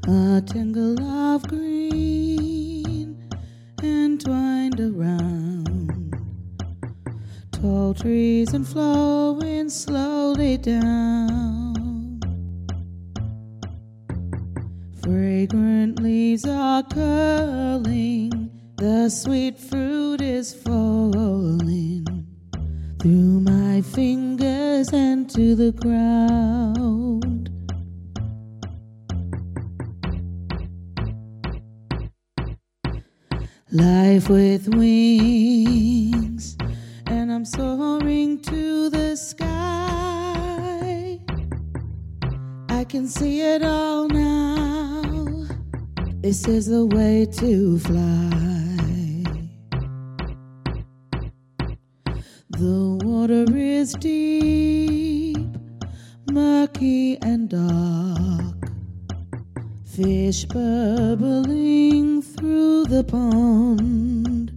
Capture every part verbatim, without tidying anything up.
a tangle of green entwined around tall trees and flowing slowly down. Fragrant leaves are curling, the sweet fruit is falling through my fingers and to the ground. Life with wings, and I'm soaring to the sky. I can see it all now. This is the way to fly. The water is deep, murky and dark. Fish bubbling through the pond.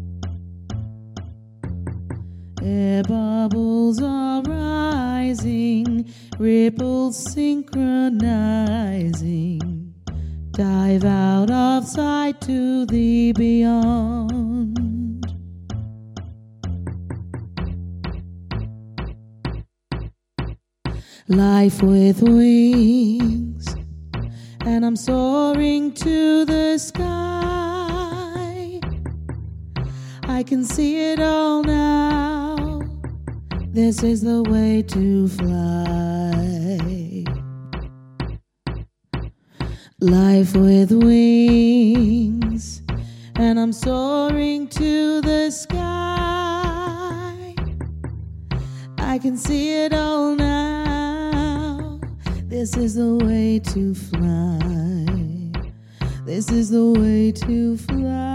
Air bubbles are rising, ripples synchronizing. Dive out of sight to the beyond. Life with wings, and I'm soaring to the sky. I can see it all now. This is the way to fly. Life with wings, and I'm soaring to the sky. I can see it all now. This is the way to fly. This is the way to fly.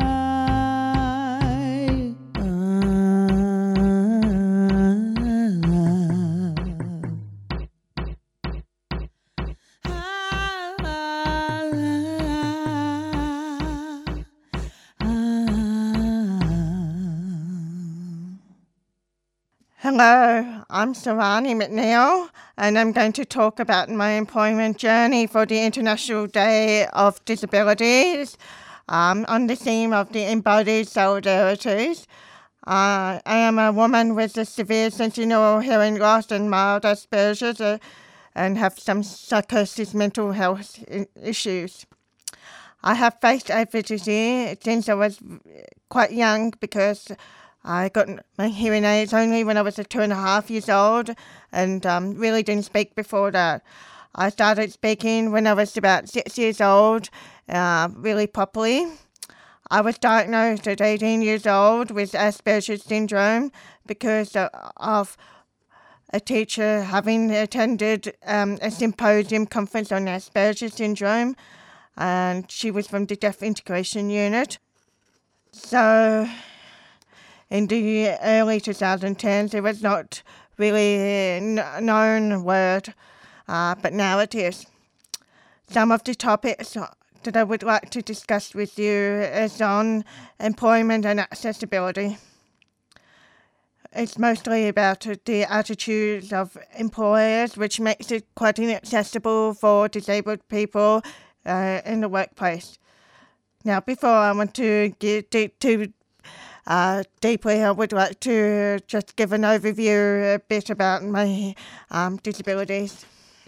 Hello, I'm Sarani McNeil, and I'm going to talk about my employment journey for the International Day of Disabilities um, on the theme of the embodied solidarities. Uh, I am a woman with a severe sentinel hearing loss and mild Asperger's uh, and have some psychosis mental health I- issues. I have faced adversity since I was quite young because I got my hearing aids only when I was two and a half years old and um, really didn't speak before that. I started speaking when I was about six years old, uh, really properly. I was diagnosed at eighteen years old with Asperger's syndrome because of a teacher having attended um, a symposium conference on Asperger's syndrome, and she was from the Deaf Integration Unit. So in the early twenty tens, it was not really a known word, uh, but now it is. Some of the topics that I would like to discuss with you is on employment and accessibility. It's mostly about the attitudes of employers, which makes it quite inaccessible for disabled people uh, in the workplace. Now, before I want to get deep to Uh, deeply, I would like to just give an overview a bit about my um, disabilities.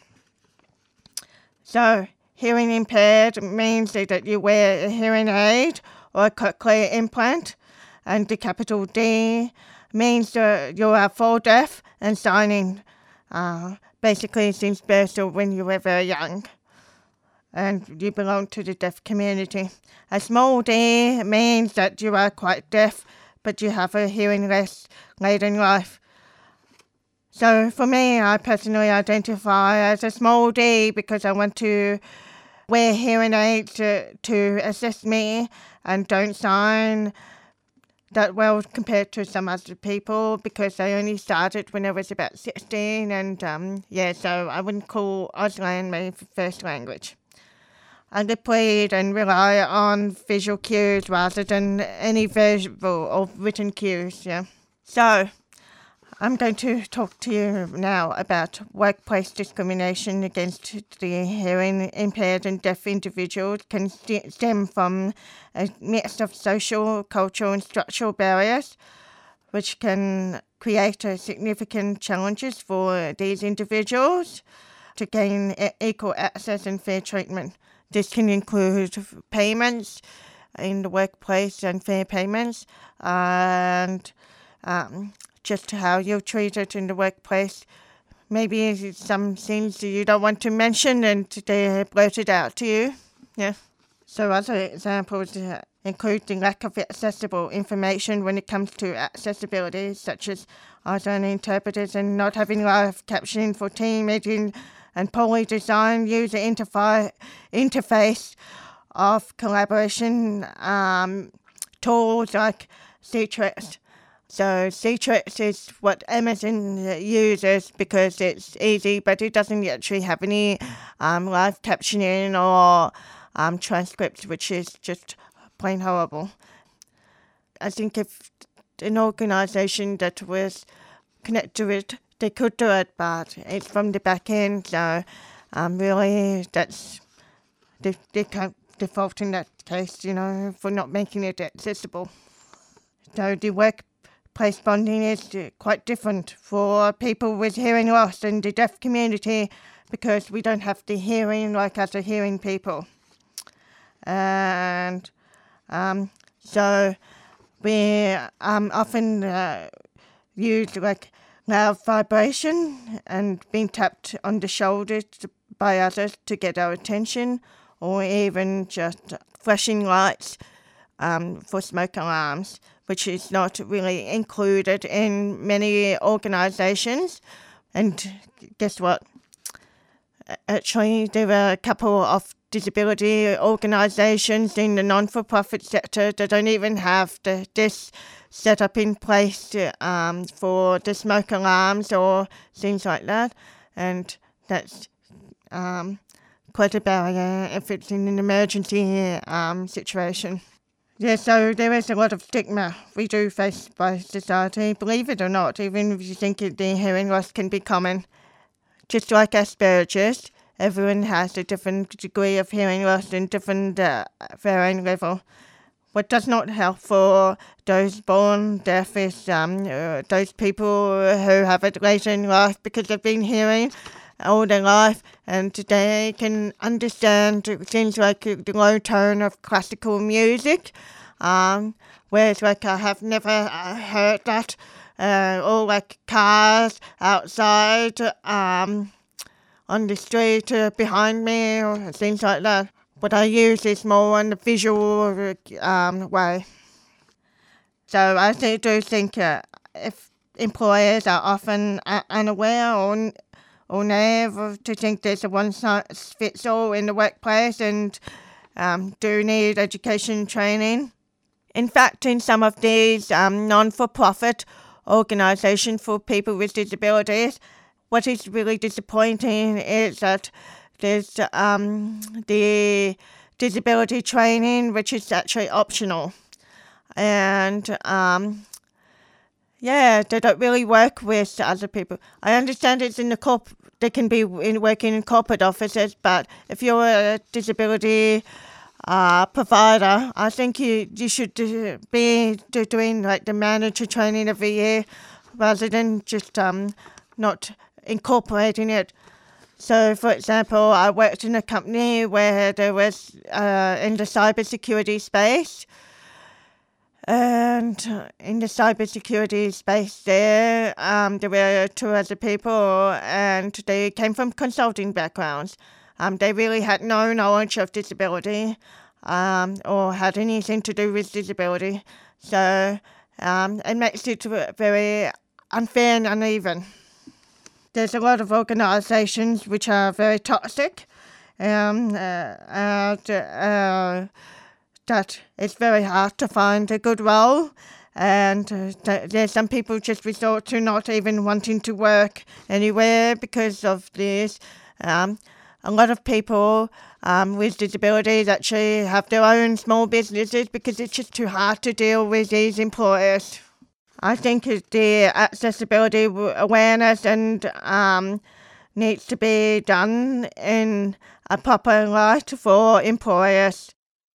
So, hearing impaired means that you wear a hearing aid or a cochlear implant, and the capital D means that you are full deaf and signing, uh, basically since birth or when you were very young, and you belong to the deaf community. A small d means that you are quite deaf, but you have a hearing loss late in life. So for me, I personally identify as a small d because I want to wear hearing aids to, to assist me and don't sign that well compared to some other people because I only started when I was about sixteen, and um, yeah, so I wouldn't call Auslan my first language. I deployed and rely on visual cues rather than any verbal or written cues, yeah. So, I'm going to talk to you now about workplace discrimination against the hearing impaired and deaf individuals can st- stem from a mix of social, cultural and structural barriers, which can create a significant challenges for these individuals to gain e- equal access and fair treatment. This can include payments in the workplace and fair payments, and um, just how you're treated in the workplace. Maybe some things you don't want to mention and they blurt it out to you. Yeah. So other examples uh, include the lack of accessible information when it comes to accessibility, such as either interpreters and not having live captioning for team meeting and poorly designed user interfi- interface of collaboration um, tools like Citrix. So Citrix is what Amazon uses because it's easy, but it doesn't actually have any um, live captioning or um, transcripts, which is just plain horrible. I think if an organisation that was connected to it, they could do it, but it's from the back end, so um, really that's they, they can't default in that case, you know, for not making it accessible. So the work Place bonding is quite different for people with hearing loss in the deaf community because we don't have the hearing like other hearing people. And um, so we um, often uh, use like loud vibration and being tapped on the shoulder to, by others to get our attention, or even just flashing lights um, for smoke alarms, which is not really included in many organisations. And guess what? Actually, there are a couple of disability organisations in the non-for-profit sector that don't even have the, this set up in place to, um, for the smoke alarms or things like that. And that's um, quite a barrier if it's in an emergency um, situation. Yeah, so there is a lot of stigma we do face by society, believe it or not, even if you think the hearing loss can be common. Just like Asperger's, everyone has a different degree of hearing loss and different uh, varying level. What does not help for those born deaf is um, uh, those people who have it later in life because they've been hearing all their life, and they can understand things like the low tone of classical music, um, whereas like I have never uh, heard that, uh, or like cars outside um, on the street uh, behind me or things like that. What I use is more on the visual um, way. So I do think uh, if employers are often uh, unaware or or naive to think there's a one-size-fits-all in the workplace and um, do need education training. In fact, in some of these um, non-for-profit organisations for people with disabilities, what is really disappointing is that there's um, the disability training, which is actually optional. And um, yeah, they don't really work with other people. I understand it's in the corp. They can be in working in corporate offices, but if you're a disability uh, provider, I think you you should do, be do, doing like the manager training every year, rather than just um not incorporating it. So, for example, I worked in a company where there was uh, in the cybersecurity space. And in the cybersecurity space there, um, there were two other people, and they came from consulting backgrounds. Um, they really had no knowledge of disability um, or had anything to do with disability. So um, it makes it very unfair and uneven. There's a lot of organisations which are very toxic. Um, uh, and, uh, that it's very hard to find a good role, and uh, th- there's some people just resort to not even wanting to work anywhere because of this. Um, a lot of people um, with disabilities actually have their own small businesses because it's just too hard to deal with these employers. I think the accessibility awareness and um, needs to be done in a proper light for employers.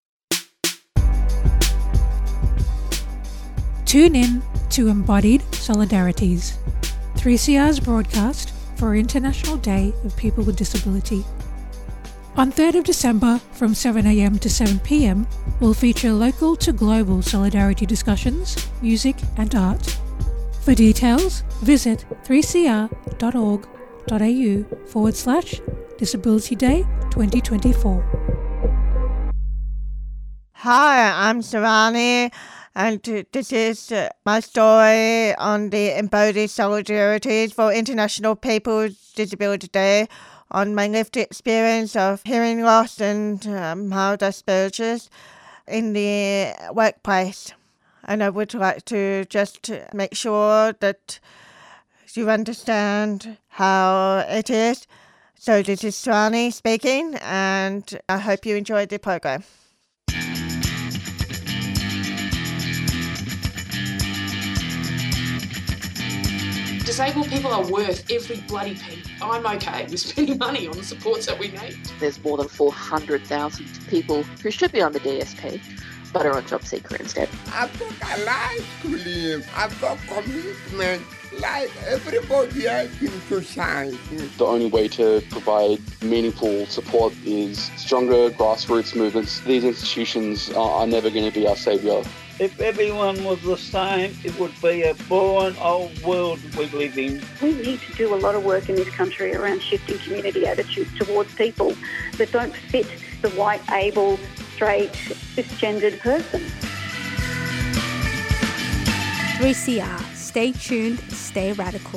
Tune in to Embodied Solidarities, three C R's broadcast for International Day of People with Disability. On third of December from seven a.m. to seven p.m, we'll feature local to global solidarity discussions, music and art. For details, visit three c r dot org dot a u forward slash Disability Day twenty twenty-four. Hi, I'm Sarani, and this is my story on the Embodied Solidarities for International People's Disability Day, on my lived experience of hearing loss and um, mild Asperger's in the workplace. And I would like to just make sure that you understand how it is. So this is Sarani speaking, and I hope you enjoyed the program. Disabled people are worth every bloody penny. I'm okay with spending money on the supports that we need. There's more than four hundred thousand people who should be on the D S P but are on JobSeeker instead. I've got a life to live. I've got commitment like everybody else in society. The only way to provide meaningful support is stronger grassroots movements. These institutions are, are never going to be our saviour. If everyone was the same, it would be a boring old world we live in. We need to do a lot of work in this country around shifting community attitudes towards people that don't fit the white, able, straight, cisgendered person. three C R. Stay tuned, stay radical.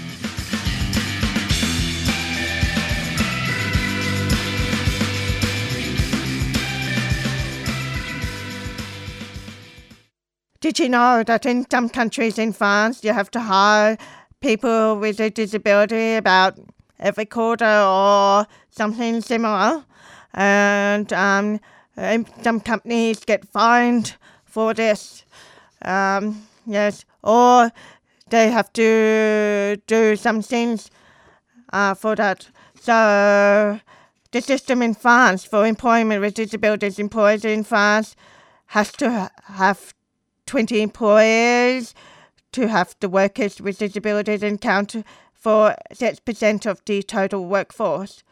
Did you know that in some countries in France, you have to hire people with a disability about every quarter or something similar? And um, some companies get fined for this. Um, yes, or they have to do some things uh, for that. So the system in France for employment with disabilities, employers in France has to ha- have twenty employees to have the workers with disabilities and count for six percent of the total workforce.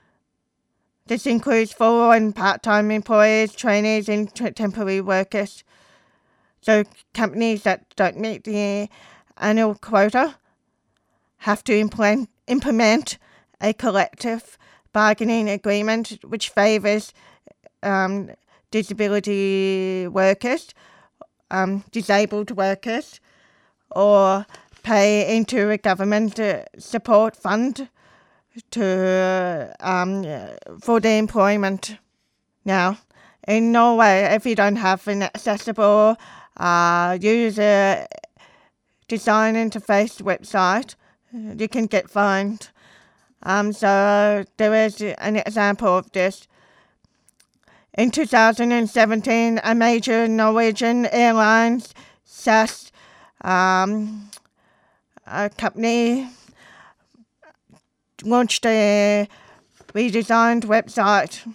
This includes full and part-time employees, trainees and t- temporary workers. So companies that don't meet the annual quota have to implement, implement a collective bargaining agreement which favours um, disability workers, Um, disabled workers, or pay into a government uh, support fund to um, for the employment. Now, in Norway, if you don't have an accessible uh, user design interface website, you can get fined. Um, so there is an example of this. In two thousand seventeen, a major Norwegian Airlines, S A S, um, a company, launched a redesigned website,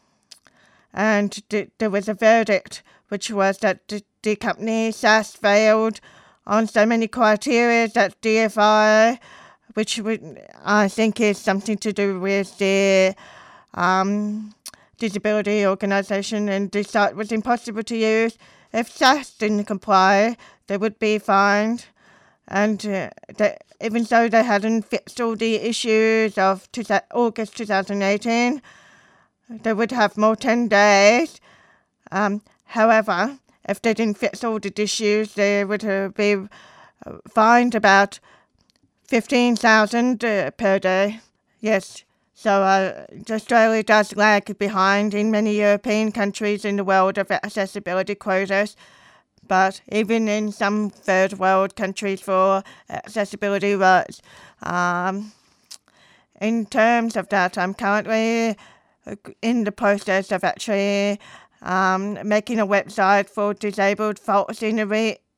and th- there was a verdict, which was that the, the company S A S failed on so many criteria that D F I, which would, I think is something to do with the um, disability organisation, and the site was impossible to use. If S A S didn't comply, they would be fined. And uh, they, even though they hadn't fixed all the issues of two, August twenty eighteen, they would have more ten days. Um, however, if they didn't fix all the issues, they would uh, be fined about fifteen thousand uh, per day. Yes. So uh, Australia does lag behind in many European countries in the world of accessibility quotas, but even in some third world countries for accessibility rights. Um, in terms of that, I'm currently in the process of actually um, making a website for disabled folks in the re-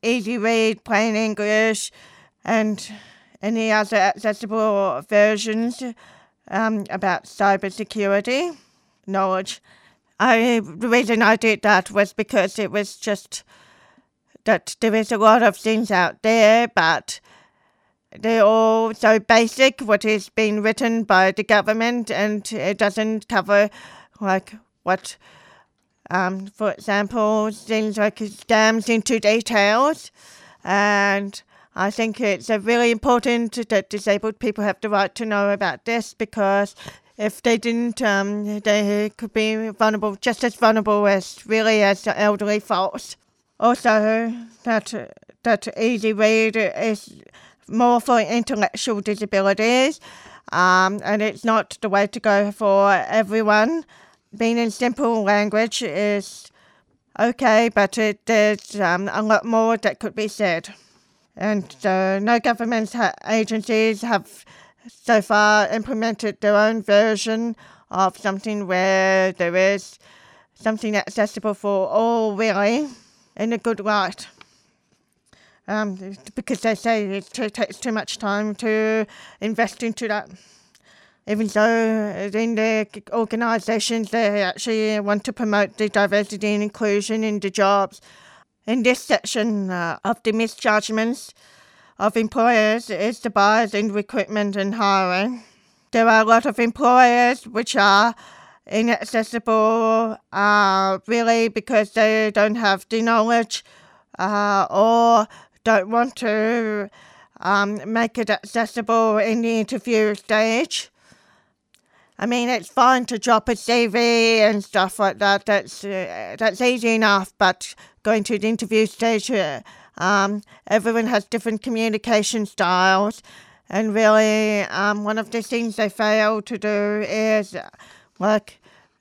easy read, plain English, and any other accessible versions um, about cybersecurity knowledge. I, the reason I did that was because it was just that there is a lot of things out there, but they're all so basic, what is being written by the government, and it doesn't cover, like, what, um, for example, things like scams into details. And I think it's uh, really important that disabled people have the right to know about this, because if they didn't, um, they could be vulnerable, just as vulnerable as really as the elderly folks. Also, that that easy read is more for intellectual disabilities, um, and it's not the way to go for everyone. Being in simple language is okay, but it, there's um, a lot more that could be said. And uh, no government ha- agencies have so far implemented their own version of something where there is something accessible for all, really, in a good light. Um, because they say it t- takes too much time to invest into that. Even though in the organisations they actually want to promote the diversity and inclusion in the jobs. In this section uh, of the misjudgments of employers is the bias in recruitment and hiring. There are a lot of employers which are inaccessible uh, really because they don't have the knowledge uh, or don't want to um, make it accessible in the interview stage. I mean, it's fine to drop a C V and stuff like that. That's uh, that's easy enough. But going to the interview stage, uh, um, everyone has different communication styles, and really, um, one of the things they fail to do is, uh, like,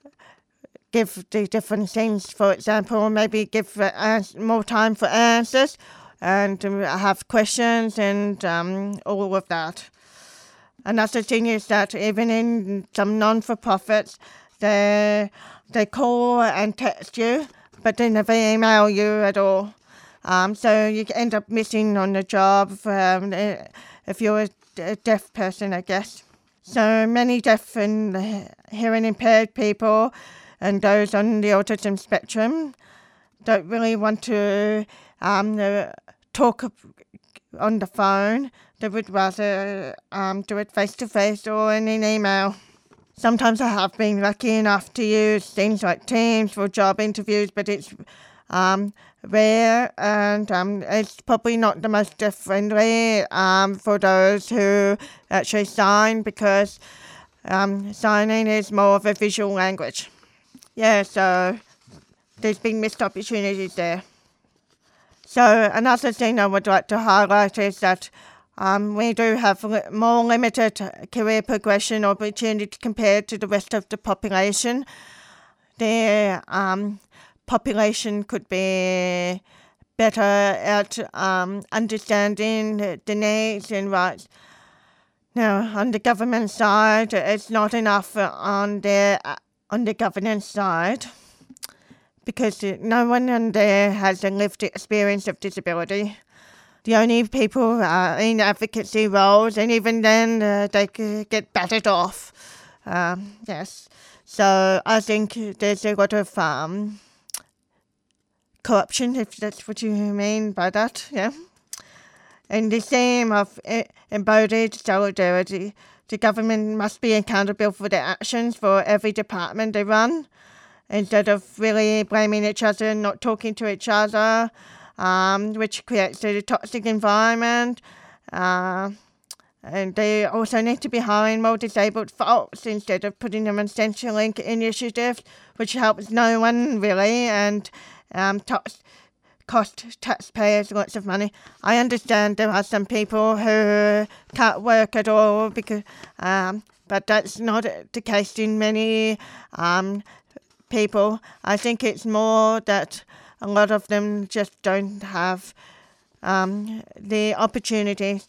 give the different things. For example, maybe give uh, ans- more time for answers, and um, have questions and um, all of that. Another thing is that even in some non-for-profits, they they call and text you, but they never email you at all. Um, so you end up missing on the job um, if you're a deaf person, I guess. So many deaf and hearing impaired people and those on the autism spectrum don't really want to um, talk on the phone. They would rather um, do it face-to-face or in an email. Sometimes I have been lucky enough to use things like Teams for job interviews, but it's um, rare, and um, it's probably not the most deaf-friendly um, for those who actually sign, because um, signing is more of a visual language. Yeah, so there's been missed opportunities there. So another thing I would like to highlight is that Um, we do have li- more limited career progression opportunity compared to the rest of the population. The um, population could be better at um, understanding the needs and rights. Now, on the government side, it's not enough on the, uh, on the governance side, because no one on there has a lived experience of disability. The only people are in advocacy roles, and even then uh, they get battered off. Um, yes. So I think there's a lot of um, corruption, if that's what you mean by that, yeah. In the theme of uh, embodied solidarity, the government must be accountable for their actions for every department they run, instead of really blaming each other and not talking to each other. Um, which creates a toxic environment. Uh, and they also need to be hiring more disabled folks instead of putting them on Centrelink initiatives, which helps no one really, and um, to- cost taxpayers lots of money. I understand there are some people who can't work at all, because, um, but that's not the case in many um, people. I think it's more that a lot of them just don't have um, the opportunities.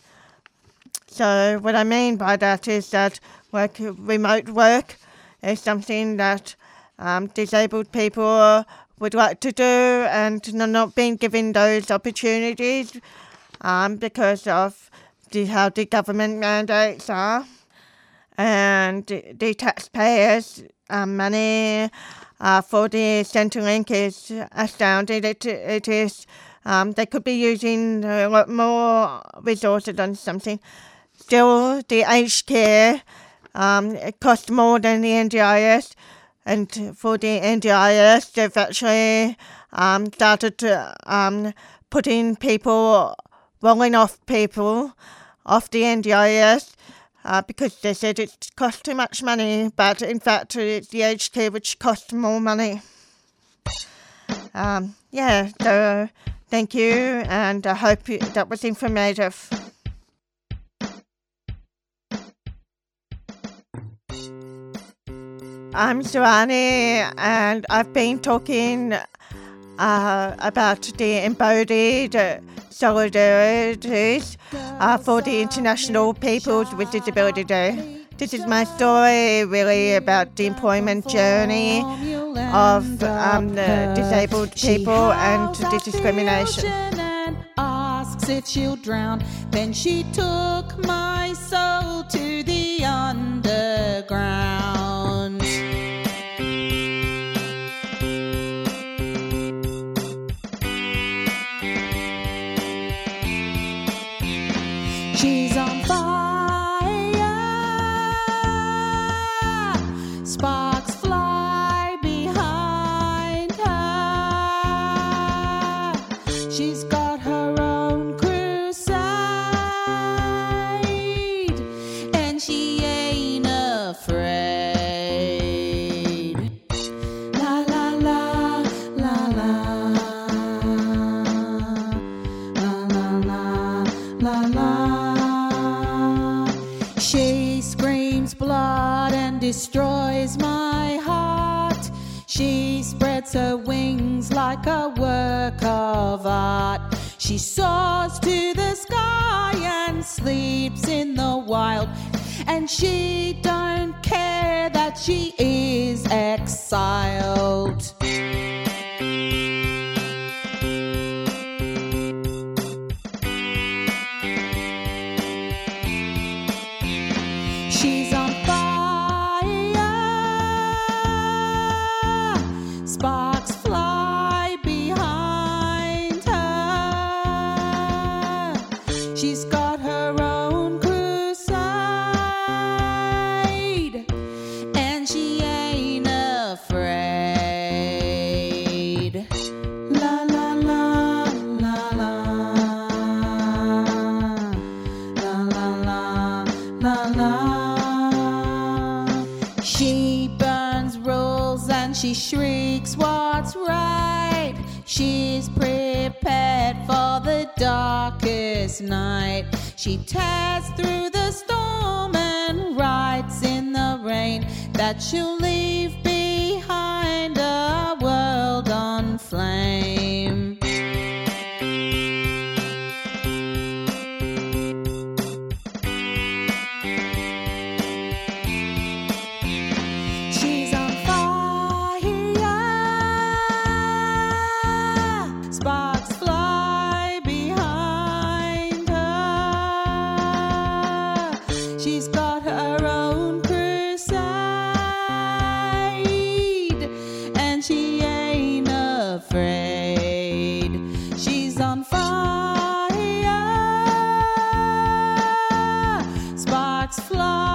So what I mean by that is that work, remote work is something that um, disabled people would like to do and not being given those opportunities um, because of the, how the government mandates are. And the, the taxpayers' um, money uh, for the Centrelink is astounding. It, it is, um, they could be using a lot more resources on something. Still, the aged care um, it costs more than the N D I S. And for the N D I S, they've actually um, started to, um, putting people, rolling off people off the N D I S uh, because they said it costs too much money, but in fact it's the aged care which costs more money. Um, yeah, so thank you, and I hope you, that was informative. I'm Suani, and I've been talking uh, about the embodied solidarities uh, for the International Peoples with Disability Day. This is my story really about the employment journey of um, the disabled people and the discrimination. Asks if she'll drown, then she took my soul to the underground. She's on fire, sparks fly behind her. She's got her own crusade, and she ain't afraid. La la la, la la, la la la, la la. She screams blood and destroys my heart. She spreads her wings like a work of art. She soars to the sky and sleeps in the wild. And she don't care that she is exiled. She's on fire, sparks fly behind her. She's got her own crusade, and she ain't afraid. La la la, la la, la la la, la la. She burns rules and she shrieks what's right. She's prepared for the darkest night. She tears through the storm and writes in the rain that she'll leave behind a world on flame. She's on fire, sparks fly behind her. She's got her own crusade, and she ain't afraid. She's on fire, sparks fly